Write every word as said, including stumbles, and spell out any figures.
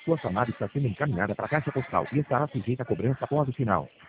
Sua chamada está sendo encaminhada para a caixa postal e estará sujeita a cobrança após o sinal.